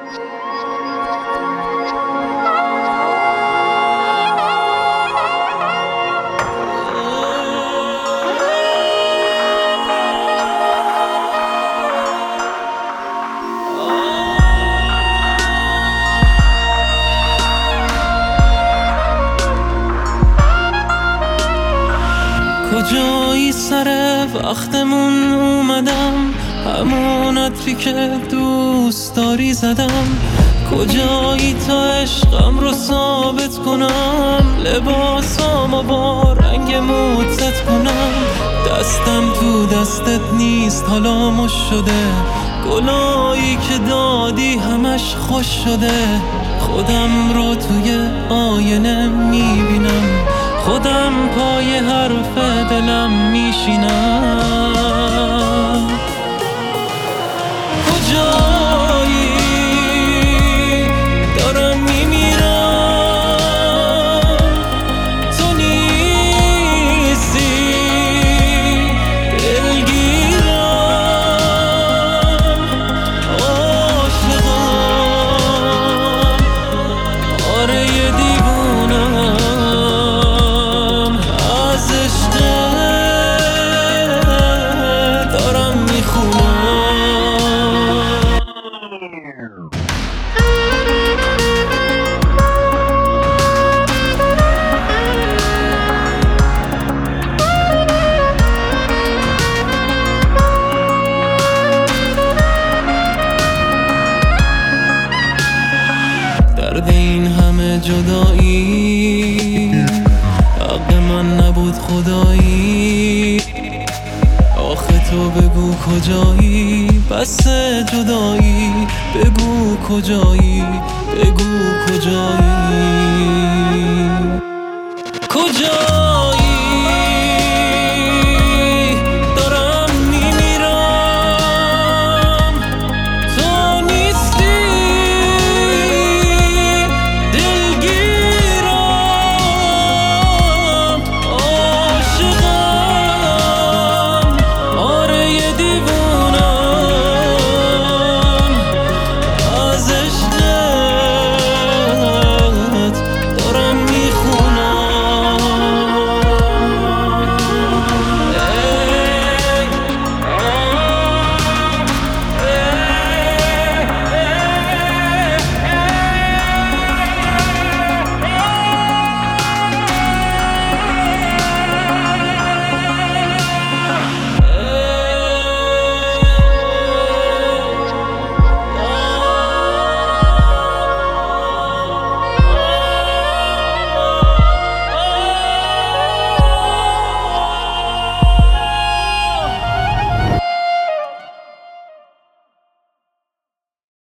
کجایی سر وقتمون اومدم، همون عطری که دوست داری زدم. کجایی تا عشقم رو ثابت کنم، لباسامو با رنگ موتت کنم. دستم تو دستت نیست حالا مش شده، گلایی که دادی همش خوش شده. خودم رو توی آینه میبینم، خودم پای حرف دلم میشینم. کجایی دارم میمیرم، تو نیستی دلگیرم. عاشقم، آره یه دیوونم، از عشق دارم میخونم. درد این همه جدایی حق من نبود خدایی. آخه تو بگو کجایی، بس جدایی، بگو کجایی، بگو کجایی. کجایی